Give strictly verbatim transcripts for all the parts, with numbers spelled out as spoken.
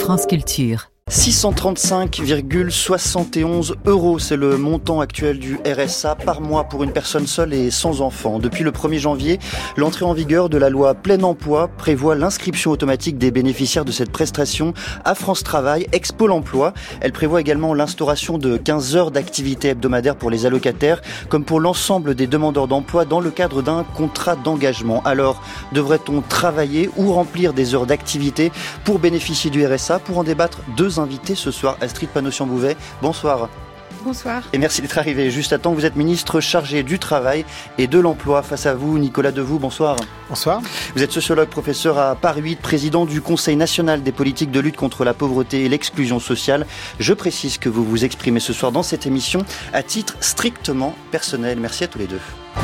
France Culture. six cent trente-cinq virgule soixante et onze euros, c'est le montant actuel du R S A par mois pour une personne seule et sans enfant. Depuis le premier janvier, l'entrée en vigueur de la loi Plein Emploi prévoit l'inscription automatique des bénéficiaires de cette prestation à France Travail, ex-Pôle Emploi. Elle prévoit également l'instauration de quinze heures d'activité hebdomadaire pour les allocataires, comme pour l'ensemble des demandeurs d'emploi dans le cadre d'un contrat d'engagement. Alors, devrait-on travailler ou remplir des heures d'activité pour bénéficier du R S A? Pour en débattre, deux invités ce soir. Astrid Panosyan-Bouvet, bonsoir. Bonsoir. Et merci d'être arrivé juste à temps. Vous êtes ministre chargé du Travail et de l'Emploi. Face à vous, Nicolas Devoux, bonsoir. Bonsoir. Vous êtes sociologue, professeur à Paris huit, président du Conseil national des politiques de lutte contre la pauvreté et l'exclusion sociale. Je précise que vous vous exprimez ce soir dans cette émission à titre strictement personnel. Merci à tous les deux.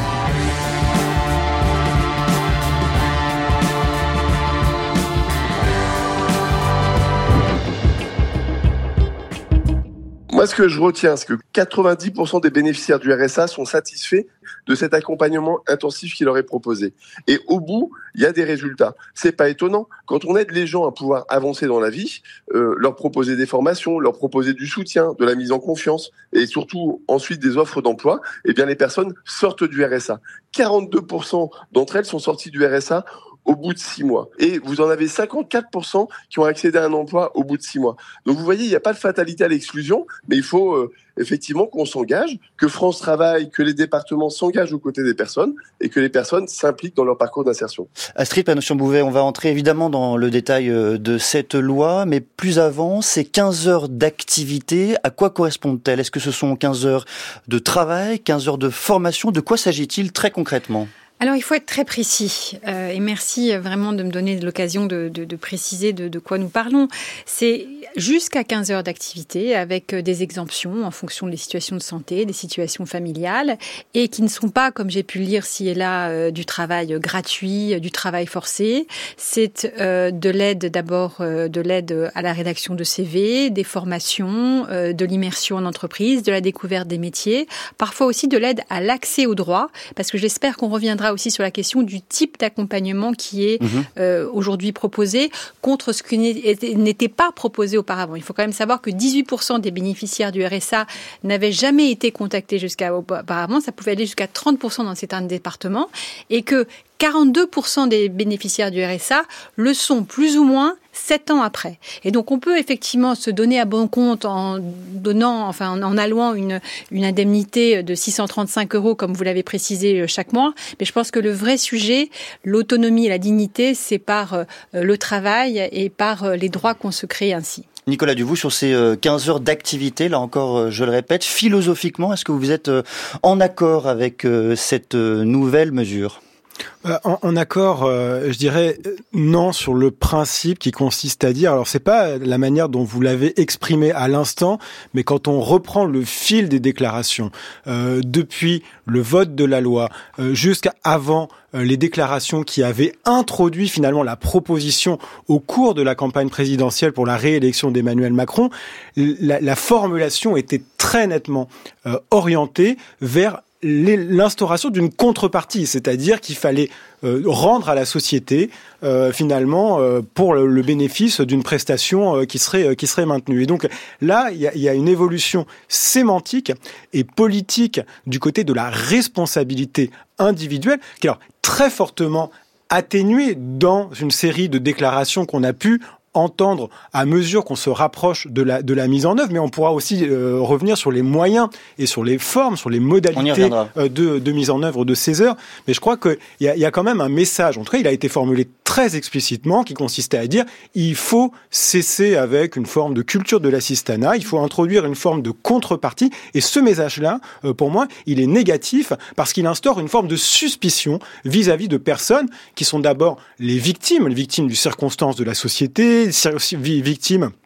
Moi, ce que je retiens, c'est que quatre-vingt-dix pour cent des bénéficiaires du R S A sont satisfaits de cet accompagnement intensif qui leur est proposé. Et au bout, il y a des résultats. C'est pas étonnant. Quand on aide les gens à pouvoir avancer dans la vie, euh, leur proposer des formations, leur proposer du soutien, de la mise en confiance, et surtout ensuite des offres d'emploi, eh bien les personnes sortent du R S A. quarante-deux pour cent d'entre elles sont sorties du R S A au bout de six mois. Et vous en avez cinquante-quatre pour cent qui ont accédé à un emploi au bout de six mois. Donc vous voyez, il n'y a pas de fatalité à l'exclusion, mais il faut euh, effectivement qu'on s'engage, que France Travail, que les départements s'engagent aux côtés des personnes et que les personnes s'impliquent dans leur parcours d'insertion. Astrid Panosyan-Bouvet, on va entrer évidemment dans le détail de cette loi, mais plus avant, ces quinze heures d'activité, à quoi correspondent-elles? Est-ce que ce sont quinze heures de travail, quinze heures de formation? De quoi s'agit-il très concrètement? Alors, il faut être très précis. Euh, et merci vraiment de me donner l'occasion de, de, de préciser de, de quoi nous parlons. C'est jusqu'à quinze heures d'activité avec des exemptions en fonction des situations de santé, des situations familiales et qui ne sont pas, comme j'ai pu le lire ci et là, euh, du travail gratuit, du travail forcé. C'est euh, de l'aide d'abord, euh, de l'aide à la rédaction de C V, des formations, euh, de l'immersion en entreprise, de la découverte des métiers, parfois aussi de l'aide à l'accès aux droits, parce que j'espère qu'on reviendra aussi sur la question du type d'accompagnement qui est mmh. euh, aujourd'hui proposé contre ce qui n'était pas proposé auparavant. Il faut quand même savoir que dix-huit pour cent des bénéficiaires du R S A n'avaient jamais été contactés jusqu'à auparavant. Ça pouvait aller jusqu'à trente pour cent dans certains départements et que quarante-deux pour cent des bénéficiaires du R S A le sont plus ou moins sept ans après. Et donc, on peut effectivement se donner à bon compte en donnant, enfin, en, en allouant une, une indemnité de six cent trente-cinq euros, comme vous l'avez précisé, chaque mois. Mais je pense que le vrai sujet, l'autonomie et la dignité, c'est par euh, le travail et par euh, les droits qu'on se crée ainsi. Nicolas Devoux, sur ces quinze heures d'activité, là encore, je le répète, philosophiquement, est-ce que vous êtes en accord avec cette nouvelle mesure ? En, en accord, euh, je dirais non sur le principe qui consiste à dire, alors c'est pas la manière dont vous l'avez exprimé à l'instant, mais quand on reprend le fil des déclarations, euh, depuis le vote de la loi euh, jusqu'à avant euh, les déclarations qui avaient introduit finalement la proposition au cours de la campagne présidentielle pour la réélection d'Emmanuel Macron, la, la formulation était très nettement euh, orientée vers l'instauration d'une contrepartie, c'est-à-dire qu'il fallait euh, rendre à la société euh, finalement euh, pour le, le bénéfice d'une prestation euh, qui serait euh, qui serait maintenue. Et donc là, il y a, y a une évolution sémantique et politique du côté de la responsabilité individuelle qui est alors très fortement atténuée dans une série de déclarations qu'on a pu entendre à mesure qu'on se rapproche de la de la mise en œuvre, mais on pourra aussi euh, revenir sur les moyens et sur les formes, sur les modalités euh, de de mise en œuvre de ces heures. Mais je crois que il y a il y a quand même un message. En tout cas, il a été formulé très explicitement, qui consistait à dire il faut cesser avec une forme de culture de l'assistanat, il faut introduire une forme de contrepartie. Et ce message-là, euh, pour moi, il est négatif parce qu'il instaure une forme de suspicion vis-à-vis de personnes qui sont d'abord les victimes, les victimes du circonstance de la société, victimes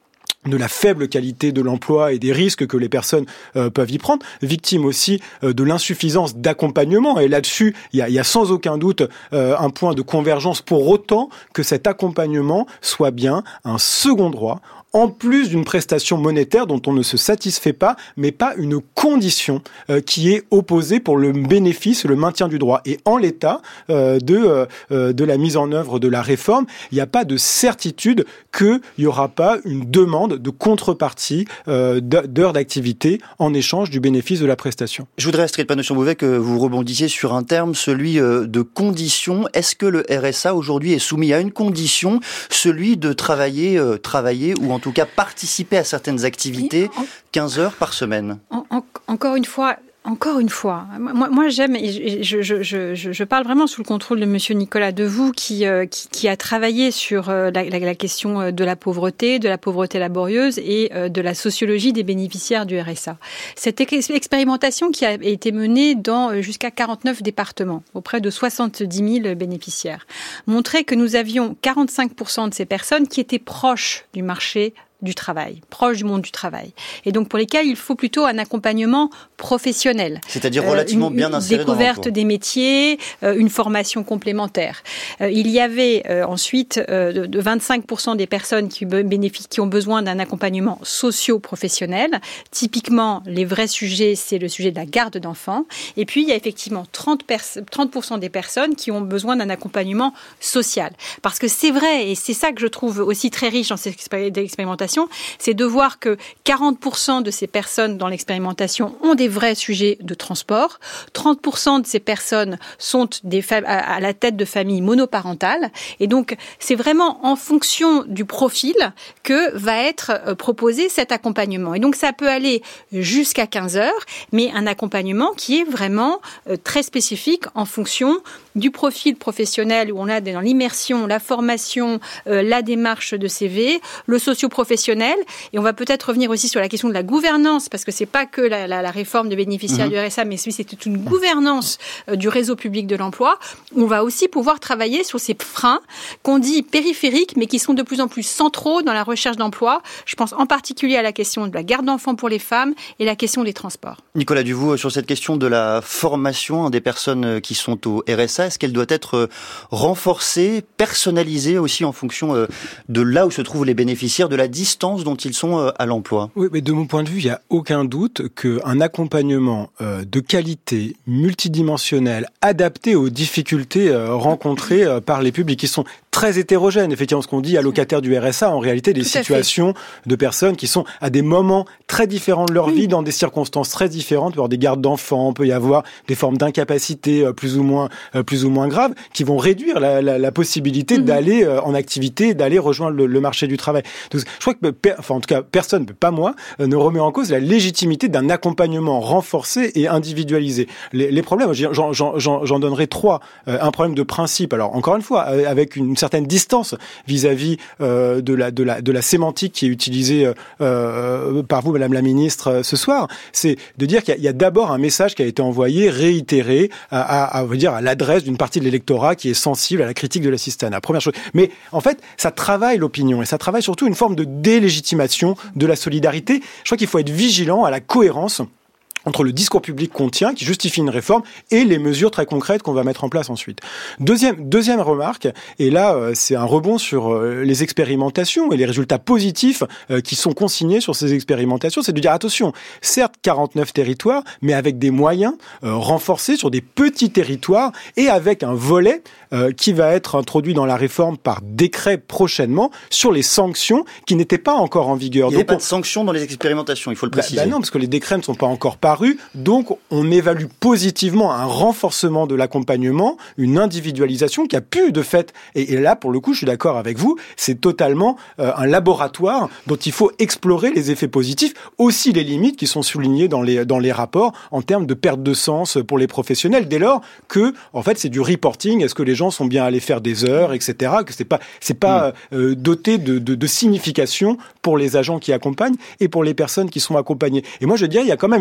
de la faible qualité de l'emploi et des risques que les personnes euh, peuvent y prendre, victime aussi euh, de l'insuffisance d'accompagnement. Et là-dessus, il y a, il y a sans aucun doute euh, un point de convergence pour autant que cet accompagnement soit bien un second droit, en plus d'une prestation monétaire dont on ne se satisfait pas, mais pas une condition euh, qui est opposée pour le bénéfice, le maintien du droit. Et en l'état euh, de euh, de la mise en œuvre de la réforme, il n'y a pas de certitude qu'il n'y aura pas une demande de contrepartie euh, d'heures d'activité en échange du bénéfice de la prestation. Je voudrais, Astrid Panosyan-Bouvet, que vous rebondissiez sur un terme, celui euh, de condition. Est-ce que le R S A aujourd'hui est soumis à une condition, celui de travailler, euh, travailler ou en tout cas participer à certaines activités quinze heures par semaine? en, en, Encore une fois, Encore une fois, moi, moi j'aime, et je, je, je, je, je parle vraiment sous le contrôle de Monsieur Nicolas Devoux, qui, euh, qui, qui a travaillé sur euh, la, la, la question de la pauvreté, de la pauvreté laborieuse et euh, de la sociologie des bénéficiaires du R S A. Cette ex- expérimentation qui a été menée dans euh, jusqu'à quarante-neuf départements, auprès de soixante-dix mille bénéficiaires, montrait que nous avions quarante-cinq pour cent de ces personnes qui étaient proches du marché du travail, proche du monde du travail. Et donc pour lesquels il faut plutôt un accompagnement professionnel. C'est-à-dire relativement euh, une, bien inséré dans l'emploi. Découverte des métiers, euh, une formation complémentaire. Euh, il y avait euh, ensuite euh, de, de vingt-cinq pour cent des personnes qui, bénéficient, qui ont besoin d'un accompagnement socio-professionnel. Typiquement, les vrais sujets, c'est le sujet de la garde d'enfants. Et puis, il y a effectivement trente pour cent des personnes qui ont besoin d'un accompagnement social. Parce que c'est vrai, et c'est ça que je trouve aussi très riche dans cette expérimentation, c'est de voir que quarante pour cent de ces personnes dans l'expérimentation ont des vrais sujets de transport. trente pour cent de ces personnes sont des fa- à la tête de familles monoparentales. Et donc, c'est vraiment en fonction du profil que va être proposé cet accompagnement. Et donc, ça peut aller jusqu'à quinze heures, mais un accompagnement qui est vraiment très spécifique en fonction du profil professionnel où on a dans l'immersion, la formation, euh, la démarche de C V, le socio-professionnel. Et on va peut-être revenir aussi sur la question de la gouvernance, parce que c'est pas que la, la, la réforme de bénéficiaires mmh. du R S A, mais c'est toute une gouvernance euh, du réseau public de l'emploi. On va aussi pouvoir travailler sur ces freins qu'on dit périphériques, mais qui sont de plus en plus centraux dans la recherche d'emploi. Je pense en particulier à la question de la garde d'enfants pour les femmes et la question des transports. Nicolas Devoux, sur cette question de la formation des personnes qui sont au R S A, est-ce qu'elle doit être renforcée, personnalisée aussi en fonction de là où se trouvent les bénéficiaires, de la distance dont ils sont à l'emploi? Oui, mais de mon point de vue, il n'y a aucun doute qu'un accompagnement de qualité, multidimensionnel, adapté aux difficultés rencontrées par les publics qui sont très hétérogènes. Effectivement, ce qu'on dit allocataires du R S A, en réalité, des situations de personnes qui sont à des moments très différents de leur oui. vie, dans des circonstances très différentes. Il peut y avoir des gardes d'enfants, il peut y avoir des formes d'incapacité plus ou moins, plus ou moins graves, qui vont réduire la, la, la possibilité mmh. d'aller en activité, d'aller rejoindre le, le marché du travail. Donc, je crois que, enfin, en tout cas, personne, pas moi, ne remet en cause la légitimité d'un accompagnement renforcé et individualisé. Les, les problèmes, j'en, j'en, j'en, j'en donnerai trois. Un problème de principe. Alors, encore une fois, avec une certaine distance vis-à-vis euh, de la de la de la sémantique qui est utilisée euh, par vous, Madame la Ministre, ce soir, c'est de dire qu'il y a, il y a d'abord un message qui a été envoyé, réitéré, à, à, à, dire, à l'adresse d'une partie de l'électorat qui est sensible à la critique de l'assistanat. Première chose. Mais en fait, ça travaille l'opinion et ça travaille surtout une forme de délégitimation de la solidarité. Je crois qu'il faut être vigilant à la cohérence entre le discours public qu'on tient, qui justifie une réforme, et les mesures très concrètes qu'on va mettre en place ensuite. Deuxième, deuxième remarque, et là, euh, c'est un rebond sur euh, les expérimentations et les résultats positifs euh, qui sont consignés sur ces expérimentations, c'est de dire, attention, certes, quarante-neuf territoires, mais avec des moyens euh, renforcés sur des petits territoires, et avec un volet euh, qui va être introduit dans la réforme par décret prochainement, sur les sanctions qui n'étaient pas encore en vigueur. Il n'y avait pas de sanctions dans les expérimentations, il faut le préciser. Bah, bah non, parce que les décrets ne sont pas encore pas donc, on évalue positivement un renforcement de l'accompagnement, une individualisation qui a pu, de fait, et, et là, pour le coup, je suis d'accord avec vous, c'est totalement euh, un laboratoire dont il faut explorer les effets positifs, aussi les limites qui sont soulignées dans les, dans les rapports en termes de perte de sens pour les professionnels, dès lors que, en fait, c'est du reporting, est-ce que les gens sont bien allés faire des heures, et cetera, que c'est pas, c'est pas mmh. euh, doté de, de, de signification pour les agents qui accompagnent et pour les personnes qui sont accompagnées. Et moi, je dirais, il y a quand même une vigilance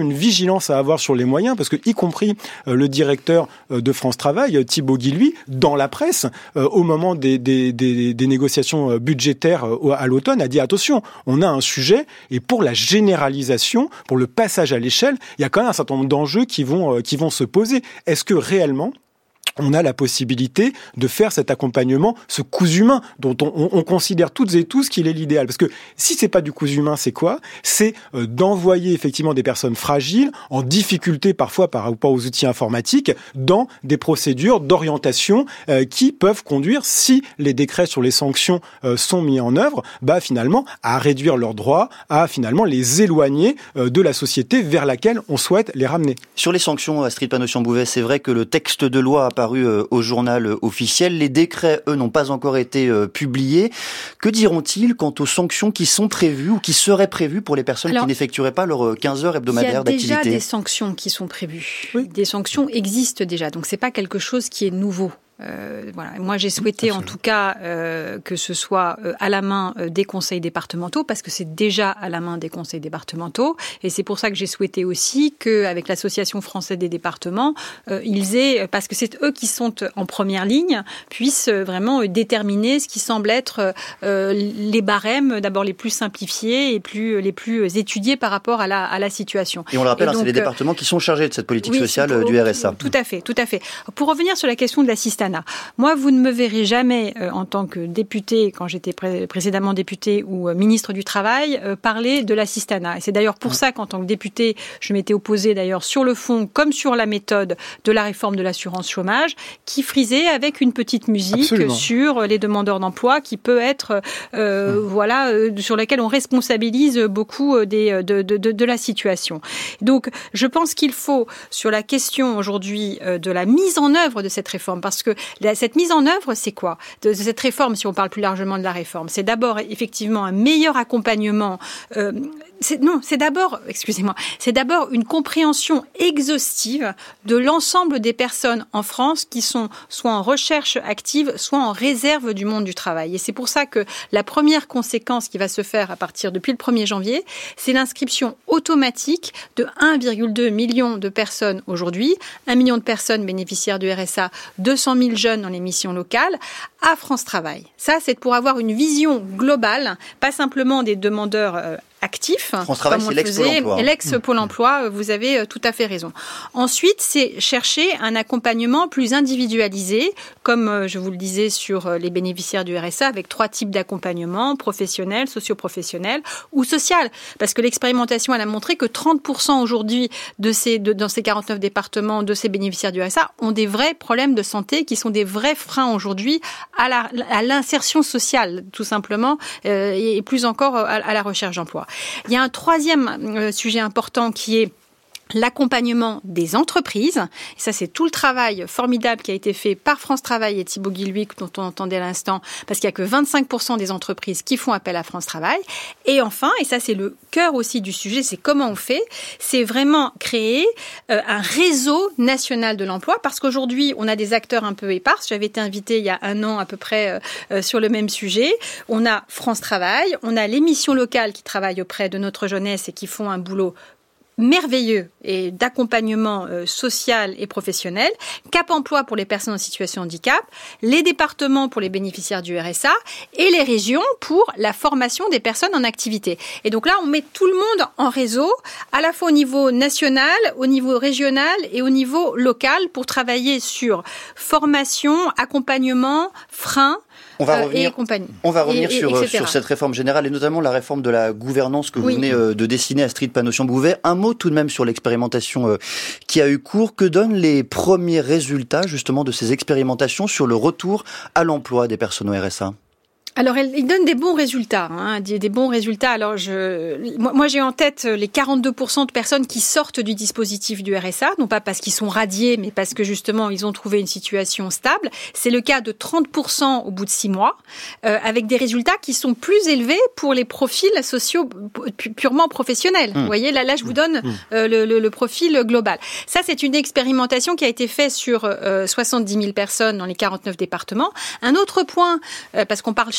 vigilance à avoir sur les moyens, parce que y compris euh, le directeur euh, de France Travail, Thibaut Guilluy, dans la presse, euh, au moment des, des, des, des négociations budgétaires euh, à l'automne, a dit attention, on a un sujet, et pour la généralisation, pour le passage à l'échelle, il y a quand même un certain nombre d'enjeux qui vont, euh, qui vont se poser. Est-ce que réellement on a la possibilité de faire cet accompagnement, ce cousu humain dont on, on, on considère toutes et tous qu'il est l'idéal. Parce que si c'est pas du cousu humain, c'est quoi ? C'est euh, d'envoyer effectivement des personnes fragiles, en difficulté parfois par rapport aux outils informatiques, dans des procédures d'orientation euh, qui peuvent conduire, si les décrets sur les sanctions euh, sont mis en œuvre, bah finalement à réduire leurs droits, à finalement les éloigner euh, de la société vers laquelle on souhaite les ramener. Sur les sanctions, Astrid Panosyan-Bouvet, c'est vrai que le texte de loi a paru au journal officiel. Les décrets, eux, n'ont pas encore été euh, publiés. Que diront-ils quant aux sanctions qui sont prévues ou qui seraient prévues pour les personnes Alors, qui n'effectueraient pas leurs quinze heures hebdomadaires d'activité ? Il y a déjà des sanctions qui sont prévues. Oui. Des sanctions existent déjà, donc c'est pas quelque chose qui est nouveau. Euh, voilà. Moi, j'ai souhaité en tout cas euh, que ce soit euh, à la main euh, des conseils départementaux, parce que c'est déjà à la main des conseils départementaux, et c'est pour ça que j'ai souhaité aussi qu'avec l'Association française des départements, euh, ils aient, parce que c'est eux qui sont en première ligne, puissent vraiment euh, déterminer ce qui semble être euh, les barèmes, d'abord les plus simplifiés et plus, les plus étudiés par rapport à la, à la situation. Et on le rappelle, hein, donc, c'est les départements qui sont chargés de cette politique oui, sociale pour, du R S A. Tout à fait, tout à fait. Pour revenir sur la question de l'assistanat, moi, vous ne me verrez jamais, euh, en tant que députée, quand j'étais pré- précédemment députée ou euh, ministre du Travail, euh, parler de l'assistanat. Et c'est d'ailleurs pour ça qu'en tant que députée, je m'étais opposée d'ailleurs sur le fond comme sur la méthode de la réforme de l'assurance chômage, qui frisait avec une petite musique Absolument. Sur les demandeurs d'emploi, qui peut être, euh, mmh. voilà, euh, sur laquelle on responsabilise beaucoup des, de, de, de, de la situation. Donc, je pense qu'il faut, sur la question aujourd'hui euh, de la mise en œuvre de cette réforme, parce que cette mise en œuvre, c'est quoi ? De cette réforme, si on parle plus largement de la réforme, c'est d'abord effectivement un meilleur accompagnement. Euh, c'est, non, c'est d'abord, excusez-moi, c'est d'abord une compréhension exhaustive de l'ensemble des personnes en France qui sont soit en recherche active, soit en réserve du monde du travail. Et c'est pour ça que la première conséquence qui va se faire à partir depuis le premier janvier, c'est l'inscription automatique de un virgule deux million de personnes aujourd'hui, un million de personnes bénéficiaires du R S A, deux cent mille jeunes dans les missions locales, à France Travail. Ça, c'est pour avoir une vision globale, pas simplement des demandeurs euh, actifs. France Travail, c'est l'ex-Pôle emploi. L'ex-Pôle emploi, vous avez tout à fait raison. Ensuite, c'est chercher un accompagnement plus individualisé, comme je vous le disais sur les bénéficiaires du R S A, avec trois types d'accompagnement, professionnel, socio-professionnel ou social. Parce que l'expérimentation, elle a montré que trente pour cent aujourd'hui de ces, de, dans ces quarante-neuf départements de ces bénéficiaires du R S A ont des vrais problèmes de santé qui sont des vrais freins aujourd'hui à, la, à l'insertion sociale, tout simplement, euh, et plus encore à, à la recherche d'emploi. Il y a un troisième euh, sujet important qui est l'accompagnement des entreprises. Et ça, c'est tout le travail formidable qui a été fait par France Travail et Thibaut Guilluy, dont on entendait à l'instant, parce qu'il n'y a que vingt-cinq pour cent des entreprises qui font appel à France Travail. Et enfin, et ça, c'est le cœur aussi du sujet, c'est comment on fait, c'est vraiment créer euh, un réseau national de l'emploi, parce qu'aujourd'hui, on a des acteurs un peu épars. J'avais été invitée il y a un an à peu près euh, sur le même sujet. On a France Travail, on a les missions locales qui travaillent auprès de notre jeunesse et qui font un boulot merveilleux et d'accompagnement euh, social et professionnel, Cap Emploi pour les personnes en situation de handicap, les départements pour les bénéficiaires du R S A et les régions pour la formation des personnes en activité. Et donc là, on met tout le monde en réseau, à la fois au niveau national, au niveau régional et au niveau local pour travailler sur formation, accompagnement, frein, On va revenir, euh, on va revenir et, et, sur, sur cette réforme générale et notamment la réforme de la gouvernance que vous oui. venez de dessiner, Astrid Panosyan-Bouvet. Un mot tout de même sur l'expérimentation qui a eu cours. Que donnent les premiers résultats justement de ces expérimentations sur le retour à l'emploi des personnes au R S A ? Alors, il donne des bons résultats, hein, des, des bons résultats. Alors, je, moi, moi, j'ai en tête les quarante-deux pour cent de personnes qui sortent du dispositif du R S A, non pas parce qu'ils sont radiés, mais parce que justement, ils ont trouvé une situation stable. C'est le cas de trente pour cent au bout de six mois, euh, avec des résultats qui sont plus élevés pour les profils sociaux purement professionnels. Mmh. Vous voyez, là, là, je vous donne euh, le, le, le profil global. Ça, c'est une expérimentation qui a été faite sur euh, soixante-dix mille personnes dans les quarante-neuf départements. Un autre point, euh, parce qu'on parle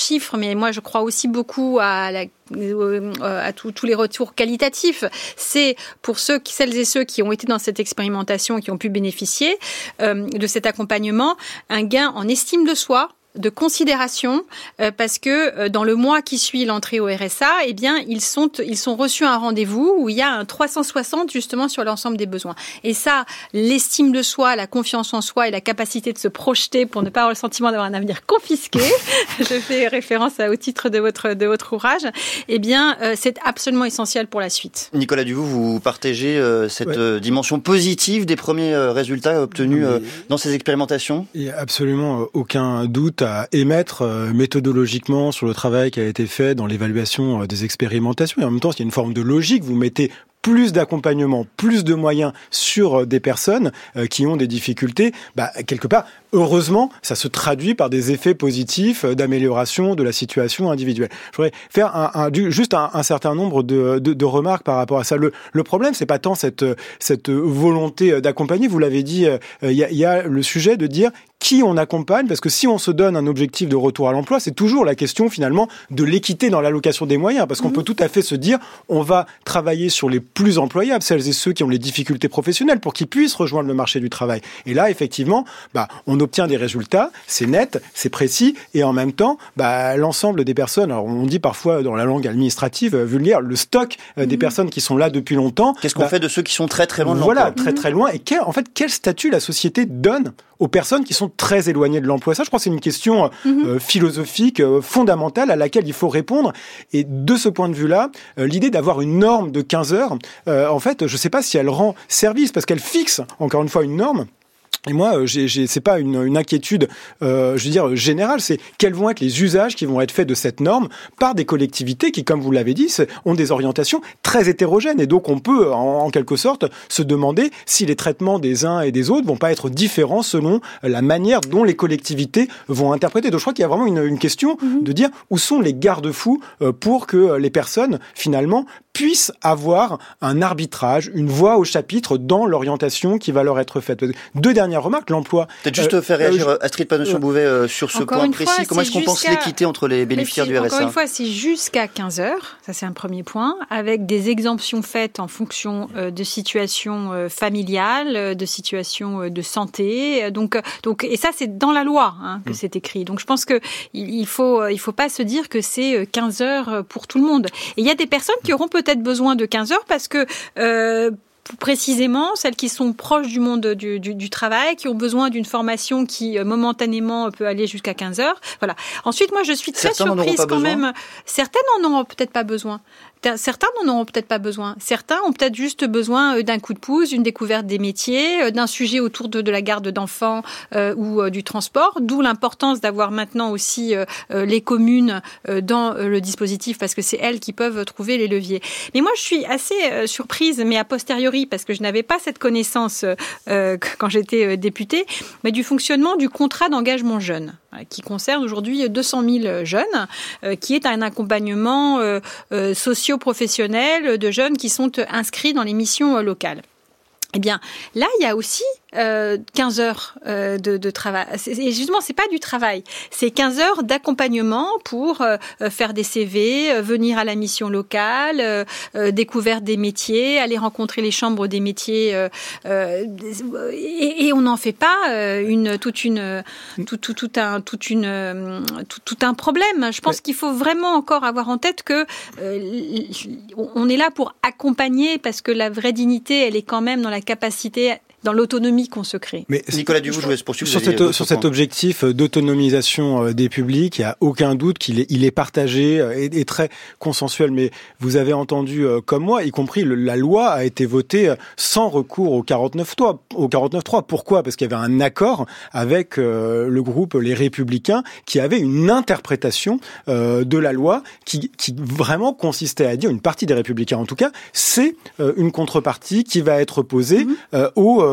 chiffres, mais moi je crois aussi beaucoup à la à tous les retours qualitatifs. C'est pour ceux, celles et ceux qui ont été dans cette expérimentation et qui ont pu bénéficier euh, de cet accompagnement, un gain en estime de soi, de considération, euh, parce que euh, dans le mois qui suit l'entrée au R S A, eh bien ils sont ils sont reçus à un rendez-vous où il y a un trois cent soixante justement sur l'ensemble des besoins. Et ça, l'estime de soi, la confiance en soi et la capacité de se projeter pour ne pas avoir le sentiment d'avoir un avenir confisqué, je fais référence au titre de votre de votre ouvrage, eh bien euh, c'est absolument essentiel pour la suite. Nicolas Duvaux, vous partagez euh, cette ouais. euh, dimension positive des premiers euh, résultats obtenus euh, dans ces expérimentations ? Il n'y a absolument euh, aucun doute à émettre euh, méthodologiquement sur le travail qui a été fait dans l'évaluation euh, des expérimentations. Et en même temps, il y a une forme de logique. Vous mettez plus d'accompagnement, plus de moyens sur des personnes euh, qui ont des difficultés, bah, quelque part, heureusement, ça se traduit par des effets positifs d'amélioration de la situation individuelle. Je voudrais faire un, un, du, juste un, un certain nombre de, de, de remarques par rapport à ça. Le, le problème, c'est pas tant cette, cette volonté d'accompagner, vous l'avez dit, il y a, y a le sujet de dire qui on accompagne, parce que si on se donne un objectif de retour à l'emploi, c'est toujours la question finalement de l'équité dans l'allocation des moyens, parce qu'on mmh. peut tout à fait se dire, on va travailler sur les plus employables, celles et ceux qui ont les difficultés professionnelles, pour qu'ils puissent rejoindre le marché du travail. Et là, effectivement, bah, on obtient des résultats, c'est net, c'est précis, et en même temps, bah, l'ensemble des personnes, alors on dit parfois dans la langue administrative euh, vulgaire, le stock euh, mmh. des personnes qui sont là depuis longtemps. Qu'est-ce qu'on bah, fait de ceux qui sont très très loin de l'emploi ? Voilà, très très loin. Et quel, en fait, quel statut la société donne aux personnes qui sont très éloignées de l'emploi? Ça, je crois que c'est une question mmh. euh, philosophique euh, fondamentale à laquelle il faut répondre. Et de ce point de vue-là, euh, l'idée d'avoir une norme de quinze heures, euh, en fait, je ne sais pas si elle rend service, parce qu'elle fixe, encore une fois, une norme. Et moi, j'ai, j'ai, c'est pas une, une inquiétude, euh, je veux dire générale. C'est quels vont être les usages qui vont être faits de cette norme par des collectivités qui, comme vous l'avez dit, ont des orientations très hétérogènes. Et donc, on peut, en, en quelque sorte, se demander si les traitements des uns et des autres vont pas être différents selon la manière dont les collectivités vont interpréter. Donc, je crois qu'il y a vraiment une, une question mmh. de dire où sont les garde-fous pour que les personnes, finalement, puissent avoir un arbitrage, une voix au chapitre dans l'orientation qui va leur être faite. Deux dernières remarques, l'emploi. Peut-être juste euh, faire réagir euh, Astrid Panossion-Bouvet euh, sur ce point précis. Fois, Comment est-ce qu'on pense l'équité entre les bénéficiaires du R S A ? Encore une fois, c'est jusqu'à quinze heures, ça c'est un premier point, avec des exemptions faites en fonction euh, de situations euh, familiales, euh, de situations euh, de santé. Donc, donc, et ça c'est dans la loi hein, que mmh. c'est écrit. Donc je pense que il faut, il faut pas se dire que c'est quinze heures pour tout le monde. Et il y a des personnes qui auront peut-être besoin de quinze heures parce que euh, précisément celles qui sont proches du monde du, du, du travail, qui ont besoin d'une formation qui euh, momentanément peut aller jusqu'à quinze heures. Voilà. Ensuite, moi, je suis très Certains surprise quand besoin. même. Certaines n'en auront peut-être pas besoin. Certains n'en auront peut-être pas besoin. Certains ont peut-être juste besoin d'un coup de pouce, d'une découverte des métiers, d'un sujet autour de, de la garde d'enfants euh, ou euh, du transport. D'où l'importance d'avoir maintenant aussi euh, les communes euh, dans le dispositif parce que c'est elles qui peuvent trouver les leviers. Mais moi, je suis assez euh, surprise, mais a posteriori, parce que je n'avais pas cette connaissance euh, quand j'étais députée, mais du fonctionnement du contrat d'engagement jeune, qui concerne aujourd'hui deux cent mille jeunes, euh, qui est un accompagnement euh, euh, socio-professionnel de jeunes qui sont inscrits dans les missions euh, locales. Eh bien, là, il y a aussi euh, quinze heures euh, de, de travail. Et justement, c'est pas du travail. C'est quinze heures d'accompagnement pour euh, faire des C V, euh, venir à la mission locale, euh, euh, découverte des métiers, aller rencontrer les chambres des métiers. Euh, euh, et, et on n'en fait pas euh, une toute une tout, tout, tout un toute une tout, tout un problème. Je pense ouais. qu'il faut vraiment encore avoir en tête que euh, on est là pour accompagner parce que la vraie dignité, elle est quand même dans la capacité, dans l'autonomie qu'on se crée. Mais Nicolas Duvaux, je vous laisse poursuivre. Sur, cette, sur cet objectif d'autonomisation des publics, il n'y a aucun doute qu'il est, il est partagé et, et très consensuel. Mais vous avez entendu, comme moi, y compris le, la loi a été votée sans recours au quarante-neuf trois. Au quarante-neuf trois. Pourquoi ? Parce qu'il y avait un accord avec euh, le groupe Les Républicains qui avait une interprétation euh, de la loi qui, qui vraiment consistait à dire, une partie des Républicains en tout cas, c'est euh, une contrepartie qui va être posée mmh. euh, aux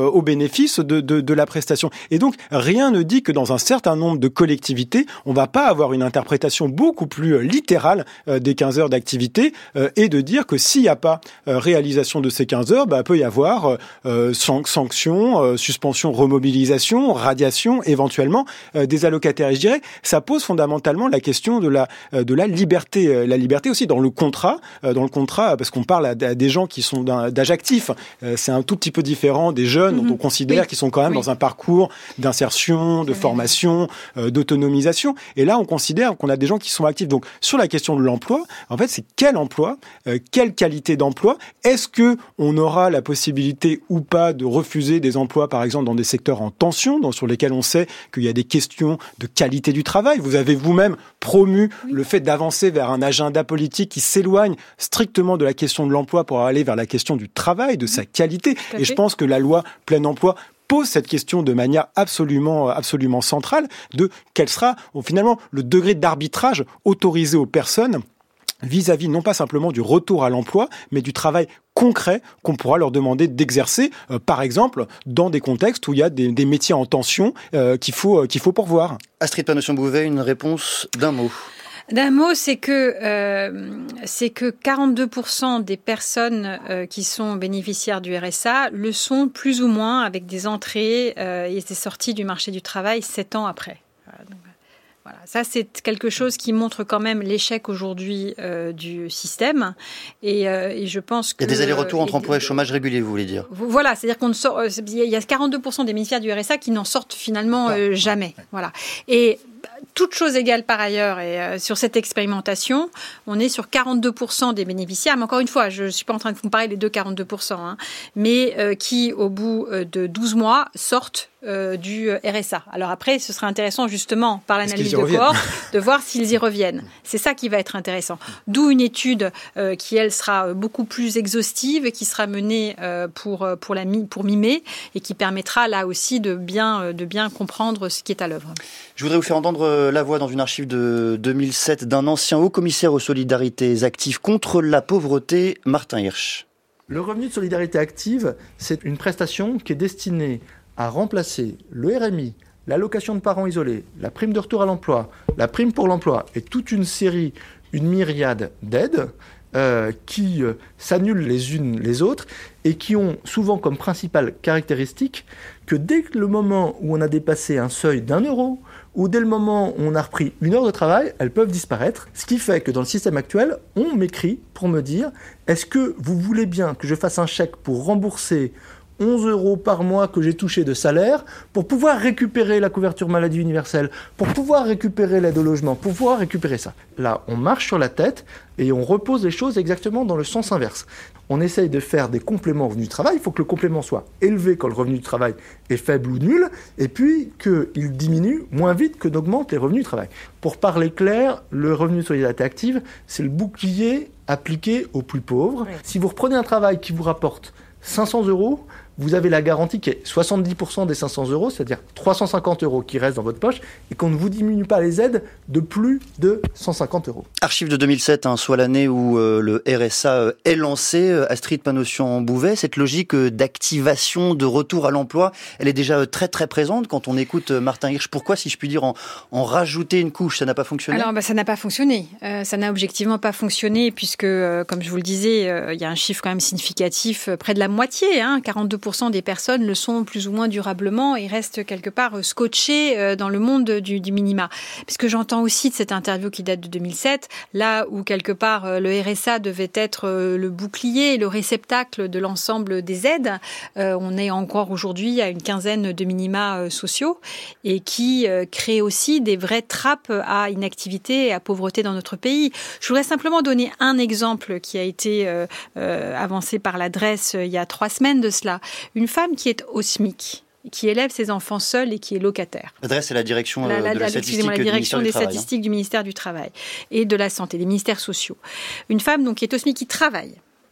euh, au bénéfice de, de, de la prestation. Et donc, rien ne dit que dans un certain nombre de collectivités, on va pas avoir une interprétation beaucoup plus euh, littérale euh, des quinze heures d'activité euh, et de dire que s'il n'y a pas euh, réalisation de ces quinze heures, bah, peut y avoir euh, san- sanctions, euh, suspension, remobilisation, radiation, éventuellement euh, des allocataires. Et je dirais, ça pose fondamentalement la question de la, euh, de la liberté. Euh, la liberté aussi dans le contrat, euh, dans le contrat, parce qu'on parle à, à des gens qui sont d'un, d'âge actif. Euh, c'est un tout petit peu différent des jeunes mm-hmm. dont on considère oui. qu'ils sont quand même oui. dans un parcours d'insertion, de formation, euh, d'autonomisation. Et là, on considère qu'on a des gens qui sont actifs. Donc, sur la question de l'emploi, en fait, c'est quel emploi, euh, quelle qualité d'emploi? Est-ce que on aura la possibilité ou pas de refuser des emplois, par exemple, dans des secteurs en tension, donc sur lesquels on sait qu'il y a des questions de qualité du travail? Vous avez vous-même promu oui. le fait d'avancer vers un agenda politique qui s'éloigne strictement de la question de l'emploi pour aller vers la question du travail, de sa qualité. Et je pense que la loi plein emploi pose cette question de manière absolument, absolument centrale de quel sera finalement le degré d'arbitrage autorisé aux personnes vis-à-vis non pas simplement du retour à l'emploi, mais du travail concret qu'on pourra leur demander d'exercer, euh, par exemple, dans des contextes où il y a des, des métiers en tension euh, qu'il faut, euh, qu'il faut pourvoir. Astrid Panossion-Bouvet, une réponse d'un mot. D'un mot, c'est que euh, c'est que quarante-deux pour cent des personnes euh, qui sont bénéficiaires du R S A le sont plus ou moins avec des entrées euh, et des sorties du marché du travail sept ans après. Voilà, donc, voilà. Ça, c'est quelque chose qui montre quand même l'échec aujourd'hui euh, du système. Et, euh, et je pense que... Il y a des allers-retours entre emploi et chômage régulier, vous voulez dire? Voilà, c'est-à-dire qu'on ne sort... Il y a quarante-deux pour cent des bénéficiaires du R S A qui n'en sortent finalement euh, jamais. Voilà. Et toutes choses égales par ailleurs, et euh, sur cette expérimentation, on est sur quarante-deux pour cent des bénéficiaires, mais encore une fois, je ne suis pas en train de comparer les deux quarante-deux pour cent, hein, mais euh, qui, au bout de douze mois, sortent euh, du R S A. Alors après, ce sera intéressant justement, par l'analyse de cohorte, de voir s'ils y reviennent. C'est ça qui va être intéressant. D'où une étude euh, qui, elle, sera beaucoup plus exhaustive, qui sera menée euh, pour, pour, la, pour mimer, et qui permettra là aussi de bien, de bien comprendre ce qui est à l'œuvre. Je voudrais vous faire entendre la voix dans une archive de deux mille sept d'un ancien haut-commissaire aux solidarités actives contre la pauvreté, Martin Hirsch. Le revenu de solidarité active, c'est une prestation qui est destinée à remplacer le R M I, l'allocation de parents isolés, la prime de retour à l'emploi, la prime pour l'emploi et toute une série, une myriade d'aides euh, qui euh, s'annulent les unes les autres et qui ont souvent comme principale caractéristique que dès le moment où on a dépassé un seuil d'un euro, ou dès le moment où on a repris une heure de travail, elles peuvent disparaître. Ce qui fait que dans le système actuel, on m'écrit pour me dire « Est-ce que vous voulez bien que je fasse un chèque pour rembourser onze euros par mois que j'ai touché de salaire pour pouvoir récupérer la couverture maladie universelle, pour pouvoir récupérer l'aide au logement, pour pouvoir récupérer ça ?» Là, on marche sur la tête et on repose les choses exactement dans le sens inverse. On essaye de faire des compléments au revenu du travail. Il faut que le complément soit élevé quand le revenu du travail est faible ou nul, et puis qu'il diminue moins vite que n'augmentent les revenus du travail. Pour parler clair, le revenu de solidarité active, c'est le bouclier appliqué aux plus pauvres. Oui. Si vous reprenez un travail qui vous rapporte cinq cents euros, vous avez la garantie qui est soixante-dix pour cent des cinq cents euros, c'est-à-dire trois cent cinquante euros qui restent dans votre poche, et qu'on ne vous diminue pas les aides de plus de cent cinquante euros. Archive de deux mille sept, hein, soit l'année où euh, le R S A euh, est lancé. Astrid Panossion-Bouvet, cette logique euh, d'activation, de retour à l'emploi, elle est déjà euh, très très présente quand on écoute euh, Martin Hirsch. Pourquoi, si je puis dire, en, en rajouter une couche, ça n'a pas fonctionné? Alors, bah, ça n'a pas fonctionné. Euh, ça n'a objectivement pas fonctionné, puisque, euh, comme je vous le disais, euh, il y a un chiffre quand même significatif, euh, près de la moitié, hein, quarante-deux pour cent des personnes le sont plus ou moins durablement et restent quelque part scotchés dans le monde du, du minima. Parce que j'entends aussi de cette interview qui date de deux mille sept, là où quelque part le R S A devait être le bouclier, le réceptacle de l'ensemble des aides, euh, on est encore aujourd'hui à une quinzaine de minima sociaux et qui euh, crée aussi des vraies trappes à inactivité et à pauvreté dans notre pays. Je voudrais simplement donner un exemple qui a été euh, euh, avancé par l'adresse il y a trois semaines de cela. Une femme qui est au SMIC, qui élève ses enfants seuls et qui est locataire. L'adresse, c'est la direction la, la, de la, la statistique, la direction du des travail, statistiques hein. du ministère du Travail et de la Santé, des ministères sociaux. Une femme donc qui est au SMIC, qui travaille,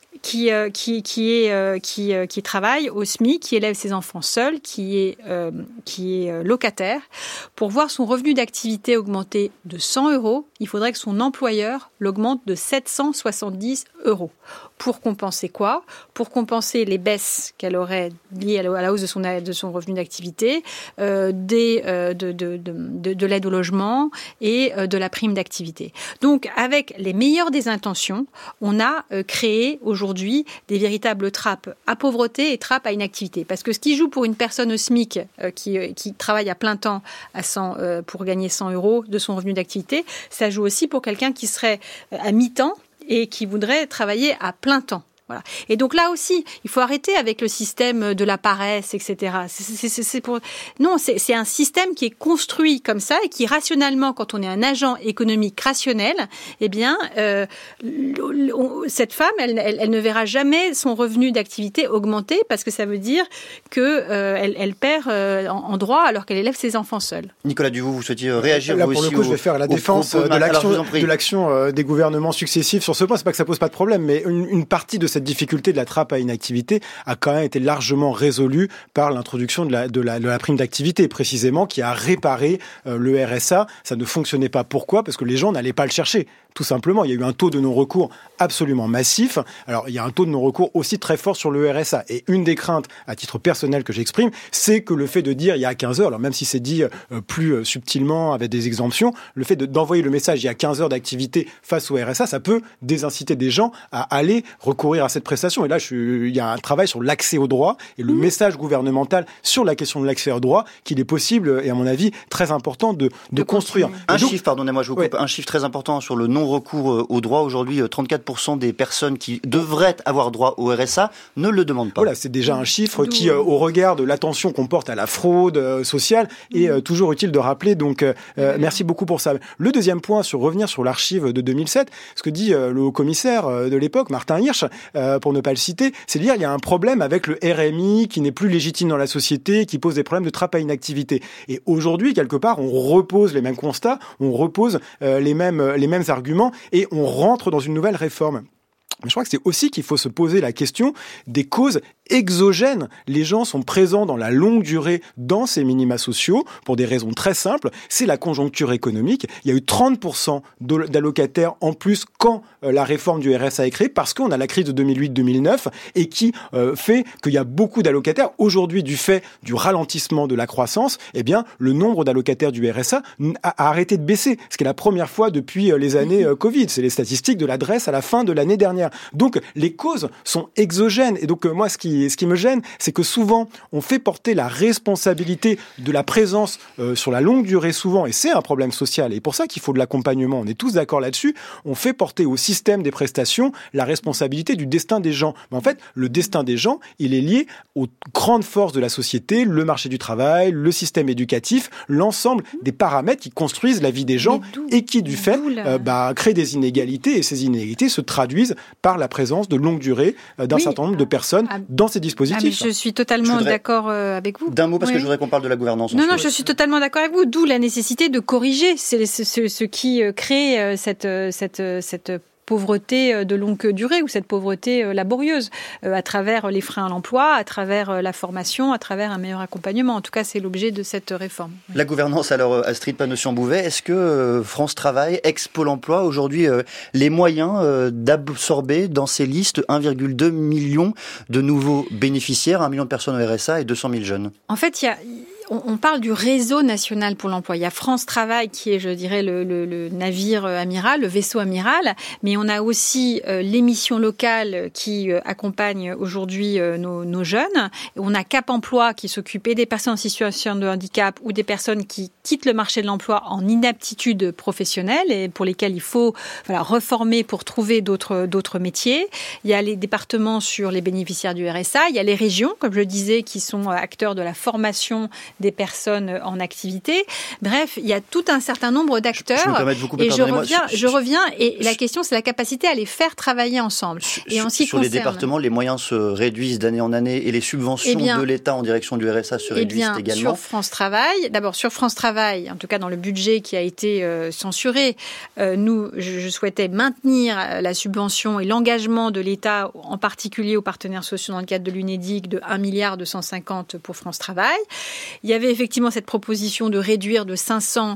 qui, euh, qui, qui, est, euh, qui, euh, qui travaille au SMIC, qui élève ses enfants seul, qui est, euh, qui est locataire, pour voir son revenu d'activité augmenter de cent euros, il faudrait que son employeur l'augmente de sept cent soixante-dix euros. Pour compenser quoi ? Pour compenser les baisses qu'elle aurait liées à la hausse de son, de son revenu d'activité, euh, des, euh, de, de, de, de, de l'aide au logement et euh, de la prime d'activité. Donc, avec les meilleures des intentions, on a euh, créé aujourd'hui des véritables trappes à pauvreté et trappes à inactivité. Parce que ce qui joue pour une personne au SMIC euh, qui, euh, qui travaille à plein temps à cent, euh, pour gagner cent euros de son revenu d'activité, ça joue aussi pour quelqu'un qui serait à mi-temps et qui voudrait travailler à plein temps. Voilà. Et donc là aussi, il faut arrêter avec le système de la paresse, et cetera. C'est, c'est, c'est, c'est pour... Non, c'est, c'est un système qui est construit comme ça et qui, rationnellement, quand on est un agent économique rationnel, eh bien, euh, cette femme, elle, elle, elle ne verra jamais son revenu d'activité augmenter parce que ça veut dire que euh, elle, elle perd euh, en, en droit alors qu'elle élève ses enfants seuls. Nicolas Duvaux, vous souhaitiez réagir là, vous pour aussi le coup, au, je vais faire la défense de l'action, de l'action des gouvernements successifs sur ce point. C'est pas que ça pose pas de problème, mais une, une partie de cette Cette difficulté de la trappe à inactivité a quand même été largement résolue par l'introduction de la, de la, de la prime d'activité, précisément, qui a réparé euh, le R S A. Ça ne fonctionnait pas. Pourquoi ? Parce que les gens n'allaient pas le chercher. Tout simplement, il y a eu un taux de non-recours absolument massif. Alors, il y a un taux de non-recours aussi très fort sur le R S A. Et une des craintes, à titre personnel, que j'exprime, c'est que le fait de dire il y a quinze heures, alors même si c'est dit euh, plus subtilement avec des exemptions, le fait de, d'envoyer le message il y a quinze heures d'activité face au R S A, ça peut désinciter des gens à aller recourir à cette prestation. Et là, je suis, il y a un travail sur l'accès au droit et le mmh. message gouvernemental sur la question de l'accès au droit qu'il est possible, et à mon avis, très important de, de, de construire. Un donc, chiffre, pardonnez-moi, je vous coupe, ouais. un chiffre très important sur le non-recours au droit. Aujourd'hui, trente-quatre pour cent des personnes qui devraient avoir droit au R S A ne le demandent pas. Voilà, c'est déjà un chiffre D'où... qui, euh, au regard de l'attention qu'on porte à la fraude euh, sociale, est euh, toujours utile de rappeler. Donc, euh, euh, merci beaucoup pour ça. Le deuxième point, sur revenir sur l'archive de deux mille sept, ce que dit euh, le haut-commissaire euh, de l'époque, Martin Hirsch, euh, pour ne pas le citer, c'est de dire qu'il y a un problème avec le R M I qui n'est plus légitime dans la société, qui pose des problèmes de trappe à inactivité. Et aujourd'hui, quelque part, on repose les mêmes constats, on repose euh, les mêmes les mêmes arguments et on rentre dans une nouvelle réforme. Mais je crois que c'est aussi qu'il faut se poser la question des causes exogènes. Les gens sont présents dans la longue durée dans ces minima sociaux pour des raisons très simples. C'est la conjoncture économique. Il y a eu trente pour cent d'allocataires en plus quand la réforme du R S A est créée, parce qu'on a la crise de deux mille huit deux mille neuf et qui euh, fait qu'il y a beaucoup d'allocataires. Aujourd'hui, du fait du ralentissement de la croissance, eh bien, le nombre d'allocataires du R S A a, a arrêté de baisser. Ce qui est la première fois depuis les années euh, Covid. C'est les statistiques de l'adresse à la fin de l'année dernière. Donc, les causes sont exogènes. Et donc, euh, moi, ce qui, ce qui me gêne, c'est que souvent, on fait porter la responsabilité de la présence euh, sur la longue durée, souvent, et c'est un problème social. Et pour ça qu'il faut de l'accompagnement. On est tous d'accord là-dessus. On fait porter au système des prestations la responsabilité du destin des gens. Mais en fait, le destin des gens, il est lié aux grandes forces de la société, le marché du travail, le système éducatif, l'ensemble des paramètres qui construisent la vie des gens et qui, du fait, euh, bah, créent des inégalités. Et ces inégalités se traduisent par la présence de longue durée d'un oui. certain nombre de personnes ah, dans ces dispositifs. Ah, je suis totalement je voudrais... d'accord avec vous. D'un mot, parce oui. que je voudrais qu'on parle de la gouvernance. Non, non, je suis totalement d'accord avec vous. D'où la nécessité de corriger ce, ce, ce qui crée cette, cette, cette pauvreté de longue durée ou cette pauvreté laborieuse à travers les freins à l'emploi, à travers la formation, à travers un meilleur accompagnement. En tout cas, c'est l'objet de cette réforme. La gouvernance, alors Astrid Panosyan-Bouvet, est-ce que France Travail, ex-Pôle emploi, aujourd'hui les moyens d'absorber dans ces listes un virgule deux million de nouveaux bénéficiaires, un million de personnes au R S A et deux cent mille jeunes? En fait, il y a... On parle du réseau national pour l'emploi. Il y a France Travail qui est, je dirais, le, le, le navire amiral, le vaisseau amiral, mais on a aussi euh, les missions locales qui euh, accompagnent aujourd'hui euh, nos, nos jeunes. On a Cap Emploi qui s'occupe des personnes en situation de handicap ou des personnes qui quittent le marché de l'emploi en inaptitude professionnelle et pour lesquelles il faut voilà, reformer pour trouver d'autres, d'autres métiers. Il y a les départements sur les bénéficiaires du R S A. Il y a les régions, comme je le disais, qui sont acteurs de la formation des personnes en activité. Bref, il y a tout un certain nombre d'acteurs. Je, je me permets de vous couper, et je reviens, je reviens, et la question, c'est la capacité à les faire travailler ensemble. Et en ce qui sur concerne... les départements, les moyens se réduisent d'année en année et les subventions eh bien, de l'État en direction du R S A se eh réduisent bien, également. Sur France Travail, d'abord sur France Travail, en tout cas dans le budget qui a été euh, censuré, euh, nous, je, je souhaitais maintenir la subvention et l'engagement de l'État, en particulier aux partenaires sociaux dans le cadre de l'UNEDIC, de un milliard deux cent cinquante pour France Travail. Il y avait effectivement cette proposition de réduire de cinq cents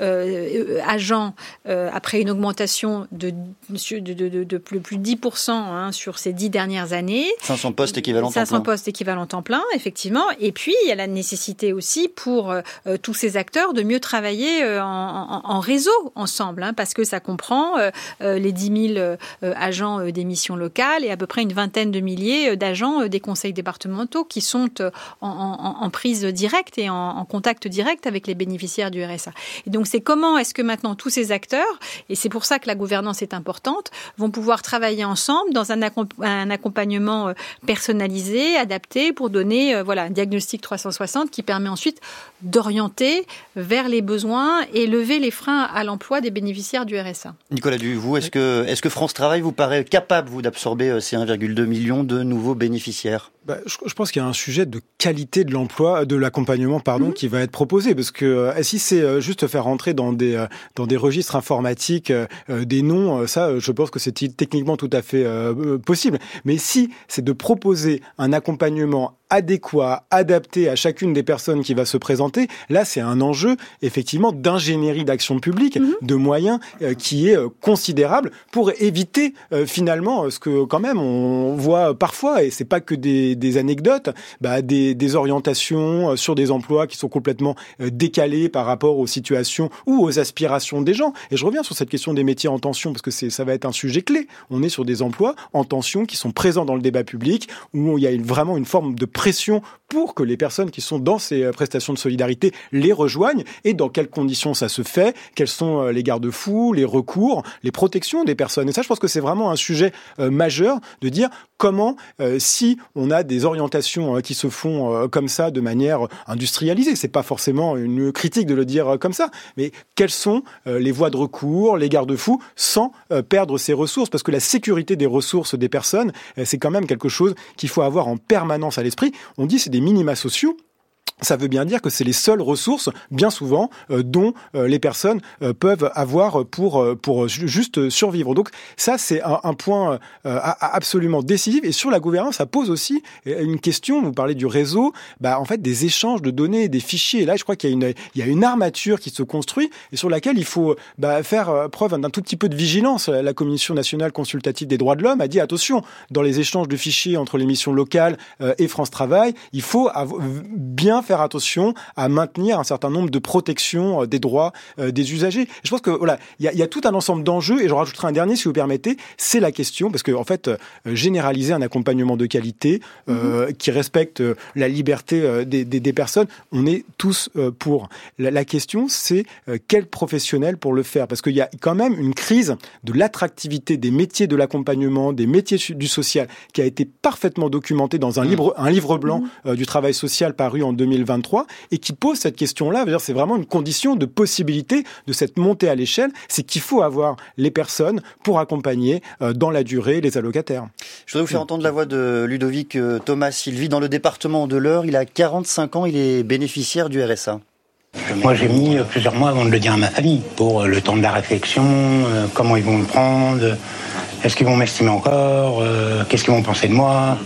euh, agents euh, après une augmentation de, de, de, de, de plus, plus de dix pour cent hein, sur ces dix dernières années. cinq cents postes équivalents temps plein. cinq cents postes équivalents temps plein, effectivement. Et puis, il y a la nécessité aussi pour euh, tous ces acteurs de mieux travailler euh, en, en, en réseau ensemble, hein, parce que ça comprend euh, euh, les dix mille euh, agents euh, des missions locales et à peu près une vingtaine de milliers euh, d'agents euh, des conseils départementaux qui sont euh, en, en, en prise directe et en, en contact direct avec les bénéficiaires du R S A. Et donc, c'est comment est-ce que maintenant tous ces acteurs, et c'est pour ça que la gouvernance est importante, vont pouvoir travailler ensemble dans un, accomp- un accompagnement euh, personnalisé, adapté, pour donner euh, voilà, un diagnostic trois cent soixante qui permet ensuite d'orienter vers les besoins et lever les freins à l'emploi des bénéficiaires du R S A. Nicolas Duhuy, vous, est-ce que, est-ce que France Travail vous paraît capable, vous, d'absorber ces un virgule deux million de nouveaux bénéficiaires ? Bah, je, je pense qu'il y a un sujet de qualité de l'emploi, de l'accompagnement, pardon, mmh. qui va être proposé, parce que euh, si c'est euh, juste faire rentrer dans des euh, dans des registres informatiques euh, des noms, euh, ça, je pense que c'est t- techniquement tout à fait euh, possible. Mais si c'est de proposer un accompagnement adéquat, adapté à chacune des personnes qui va se présenter, là, c'est un enjeu effectivement d'ingénierie d'action publique, mmh. de moyens euh, qui est euh, considérable pour éviter euh, finalement ce que quand même on voit parfois, et c'est pas que des des anecdotes, bah, des, des orientations sur des emplois qui sont complètement décalés par rapport aux situations ou aux aspirations des gens. Et je reviens sur cette question des métiers en tension, parce que c'est, ça va être un sujet clé. On est sur des emplois en tension qui sont présents dans le débat public, où il y a une, vraiment une forme de pression pour que les personnes qui sont dans ces prestations de solidarité les rejoignent, et dans quelles conditions ça se fait, quels sont les garde-fous, les recours, les protections des personnes. Et ça, je pense que c'est vraiment un sujet euh, majeur de dire comment, euh, si on a des orientations euh, qui se font euh, comme ça de manière industrialisée, c'est pas forcément une critique de le dire euh, comme ça, mais quelles sont euh, les voies de recours, les garde-fous, sans euh, perdre ces ressources, parce que la sécurité des ressources des personnes, euh, c'est quand même quelque chose qu'il faut avoir en permanence à l'esprit. On dit c'est des minima sociaux. Ça veut bien dire que c'est les seules ressources, bien souvent, euh, dont euh, les personnes euh, peuvent avoir pour euh, pour juste survivre. Donc ça, c'est un, un point euh, absolument décisif. Et sur la gouvernance, ça pose aussi une question. Vous parlez du réseau, bah en fait des échanges de données, des fichiers. Et là, je crois qu'il y a une il y a une armature qui se construit et sur laquelle il faut bah, faire preuve d'un tout petit peu de vigilance. La Commission nationale consultative des droits de l'homme a dit attention, dans les échanges de fichiers entre les missions locales euh, et France Travail, il faut av- bien faire attention à maintenir un certain nombre de protections euh, des droits euh, des usagers. Et je pense que voilà, il y a, y a tout un ensemble d'enjeux, et je rajouterai un dernier si vous permettez, c'est la question, parce que en fait, euh, généraliser un accompagnement de qualité euh, mmh. qui respecte euh, la liberté euh, des, des, des personnes, on est tous euh, pour. La, la question, c'est euh, quel professionnel pour le faire, parce qu'il y a quand même une crise de l'attractivité des métiers de l'accompagnement, des métiers du social, qui a été parfaitement documentée dans un, mmh. livre, un livre blanc mmh. euh, du travail social paru en deux mille vingt-trois, et qui pose cette question-là. C'est vraiment une condition de possibilité de cette montée à l'échelle, c'est qu'il faut avoir les personnes pour accompagner euh, dans la durée les allocataires. Je voudrais vous faire entendre la voix de Ludovic Thomas. Il vit dans le département de l'Eure, il a quarante-cinq ans, il est bénéficiaire du R S A. Moi, j'ai mis plusieurs mois avant de le dire à ma famille, pour le temps de la réflexion, euh, comment ils vont me prendre, est-ce qu'ils vont m'estimer encore, euh, qu'est-ce qu'ils vont penser de moi.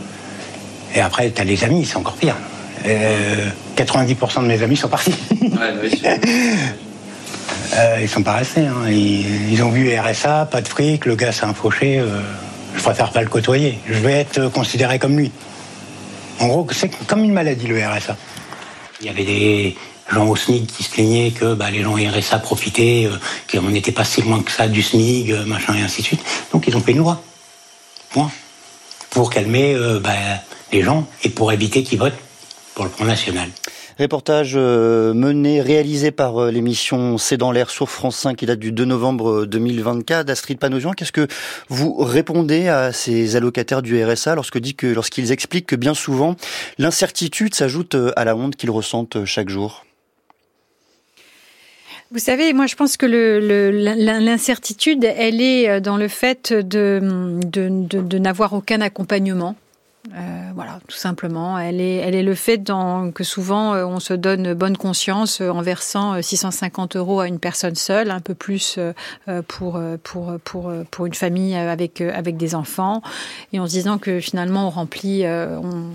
Et après, t'as les amis, c'est encore pire. Euh, quatre-vingt-dix pour cent de mes amis sont partis. Ouais, oui, euh, ils sont pas restés. Hein. Ils, ils ont vu R S A, pas de fric, le gars c'est un fauché. Euh, je préfère pas le côtoyer. Je vais être considéré comme lui. En gros, c'est comme une maladie, le R S A. Il y avait des gens au S M I G qui se plaignaient que bah, les gens R S A profitaient, euh, qu'on n'était pas si loin que ça du S M I G, euh, machin et ainsi de suite. Donc ils ont fait une loi. Point. Pour calmer euh, bah, les gens et pour éviter qu'ils votent pour le Front National. Reportage euh, mené, réalisé par euh, l'émission C'est dans l'air sur France cinq qui date du deux novembre deux mille vingt-quatre. Astrid Panosyan, qu'est-ce que vous répondez à ces allocataires du R S A lorsque dit que, lorsqu'ils expliquent que bien souvent l'incertitude s'ajoute à la honte qu'ils ressentent chaque jour? Vous savez, moi je pense que le, le, l'incertitude, elle est dans le fait de, de, de, de n'avoir aucun accompagnement. Euh, voilà, tout simplement. Elle est, elle est le fait dans, que souvent euh, on se donne bonne conscience euh, en versant euh, six cent cinquante euros à une personne seule, un peu plus euh, pour, pour, pour, pour une famille avec, euh, avec des enfants, et en se disant que finalement on remplit... Euh, on,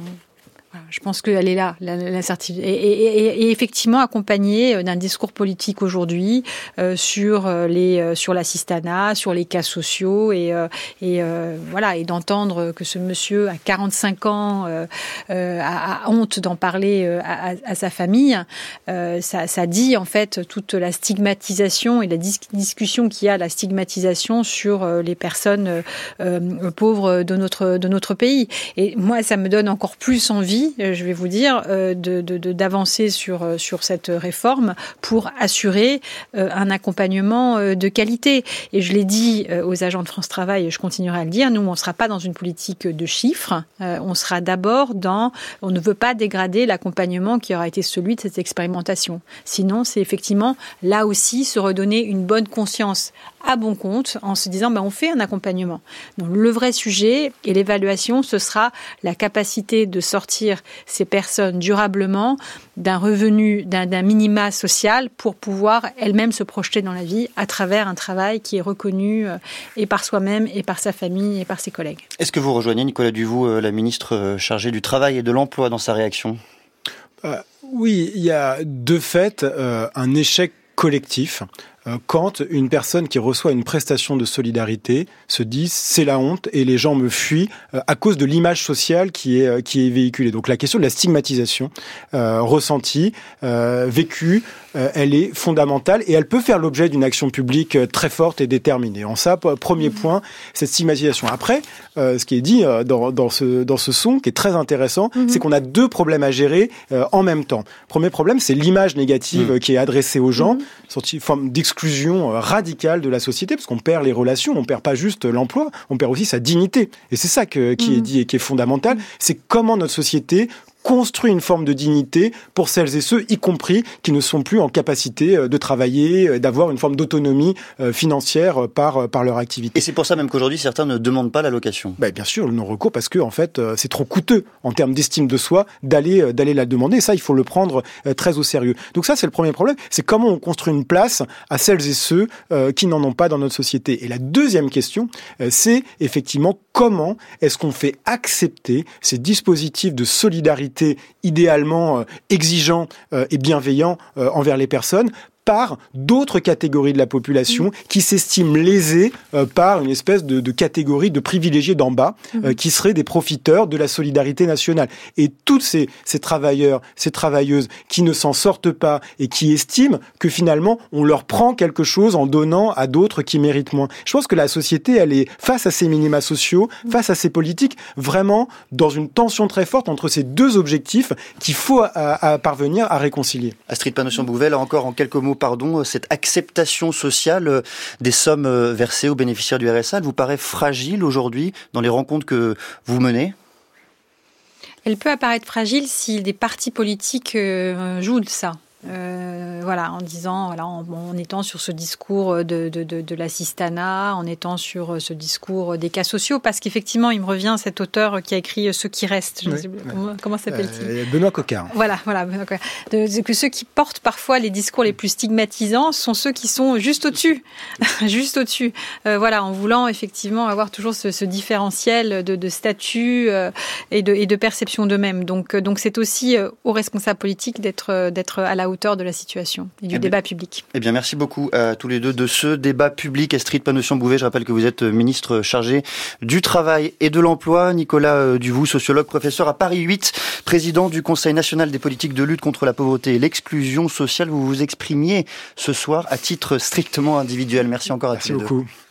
Je pense qu'elle est là, l'incertitude. Et, et, et, et effectivement, accompagnée d'un discours politique aujourd'hui euh, sur les sur l'assistanat, sur les cas sociaux, et, euh, et euh, voilà, et d'entendre que ce monsieur à quarante-cinq ans euh, euh, a, a honte d'en parler euh, à, à sa famille, euh, ça, ça dit en fait toute la stigmatisation et la dis- discussion qu'il y a, la stigmatisation sur euh, les personnes euh, pauvres de notre de notre pays. Et moi, ça me donne encore plus envie, je vais vous dire, de, de, de, d'avancer sur, sur cette réforme pour assurer un accompagnement de qualité. Et je l'ai dit aux agents de France Travail, et je continuerai à le dire, nous, on ne sera pas dans une politique de chiffres, on sera d'abord dans... On ne veut pas dégrader l'accompagnement qui aura été celui de cette expérimentation. Sinon, c'est effectivement, là aussi, se redonner une bonne conscience à bon compte en se disant ben, on fait un accompagnement. Donc le vrai sujet et l'évaluation, ce sera la capacité de sortir ces personnes durablement d'un revenu, d'un, d'un minima social pour pouvoir elles-mêmes se projeter dans la vie à travers un travail qui est reconnu euh, et par soi-même et par sa famille et par ses collègues. Est-ce que vous rejoignez Nicolas Duvou, euh, la ministre euh, chargée du Travail et de l'Emploi, dans sa réaction ? euh, Oui, il y a de fait euh, un échec collectif quand une personne qui reçoit une prestation de solidarité se dit c'est la honte et les gens me fuient à cause de l'image sociale qui est qui est véhiculée. Donc la question de la stigmatisation euh, ressentie, euh, vécue, euh, elle est fondamentale et elle peut faire l'objet d'une action publique très forte et déterminée. En ça, premier point, cette stigmatisation. Après, euh, ce qui est dit dans dans ce dans ce son qui est très intéressant, mmh. c'est qu'on a deux problèmes à gérer euh, en même temps. Premier problème, c'est l'image négative mmh. qui est adressée aux gens, mmh. sortie forme d'exclusion radicale de la société, parce qu'on perd les relations, on perd pas juste l'emploi, on perd aussi sa dignité. Et c'est ça que, qui mmh. est dit et qui est fondamental, c'est comment notre société construit une forme de dignité pour celles et ceux, y compris, qui ne sont plus en capacité de travailler, d'avoir une forme d'autonomie financière par, par leur activité. Et c'est pour ça même qu'aujourd'hui, certains ne demandent pas l'allocation. Ben, bien sûr, le non-recours, parce que, en fait, c'est trop coûteux en termes d'estime de soi d'aller, d'aller la demander. Et ça, il faut le prendre très au sérieux. Donc ça, c'est le premier problème. C'est comment on construit une place à celles et ceux euh, qui n'en ont pas dans notre société. Et la deuxième question, euh, c'est effectivement comment est-ce qu'on fait accepter ces dispositifs de solidarité idéalement euh, exigeants euh, et bienveillants euh, envers les personnes par d'autres catégories de la population mmh. qui s'estiment lésées euh, par une espèce de, de catégorie de privilégiés d'en bas mmh. euh, qui seraient des profiteurs de la solidarité nationale. Et tous ces, ces travailleurs, ces travailleuses qui ne s'en sortent pas et qui estiment que finalement on leur prend quelque chose en donnant à d'autres qui méritent moins. Je pense que la société, elle est face à ces minima sociaux, mmh. face à ces politiques, vraiment dans une tension très forte entre ces deux objectifs qu'il faut à, à parvenir à réconcilier. Astrid Panosyan-Bouvet, là encore en quelques mots, pardon, cette acceptation sociale des sommes versées aux bénéficiaires du R S A, elle vous paraît fragile aujourd'hui dans les rencontres que vous menez ? Elle peut apparaître fragile si des partis politiques jouent de ça. Euh, voilà, en disant, voilà, en, en étant sur ce discours de, de, de, de l'assistanat, en étant sur ce discours des cas sociaux, parce qu'effectivement, il me revient cet auteur qui a écrit Ceux qui restent. Je oui, ne sais plus, oui. comment, comment s'appelle-t-il euh, Benoît Coquart. Voilà, voilà, Benoît Coquart. De, de, que ceux qui portent parfois les discours les plus stigmatisants sont ceux qui sont juste au-dessus, juste au-dessus. Euh, voilà, en voulant effectivement avoir toujours ce, ce différentiel de, de statut euh, et, de, et de perception d'eux-mêmes. Donc, donc, c'est aussi euh, aux responsables politiques d'être, d'être à la hauteur de la situation et du eh débat bien, public. Eh bien, merci beaucoup à tous les deux de ce débat public. Astrid Panosyan-Bouvet, je rappelle que vous êtes ministre chargé du Travail et de l'Emploi. Nicolas Duvou, sociologue, professeur à Paris huit, président du Conseil national des politiques de lutte contre la pauvreté et l'exclusion sociale. Vous vous exprimiez ce soir à titre strictement individuel. Merci encore à merci tous les deux. Merci beaucoup.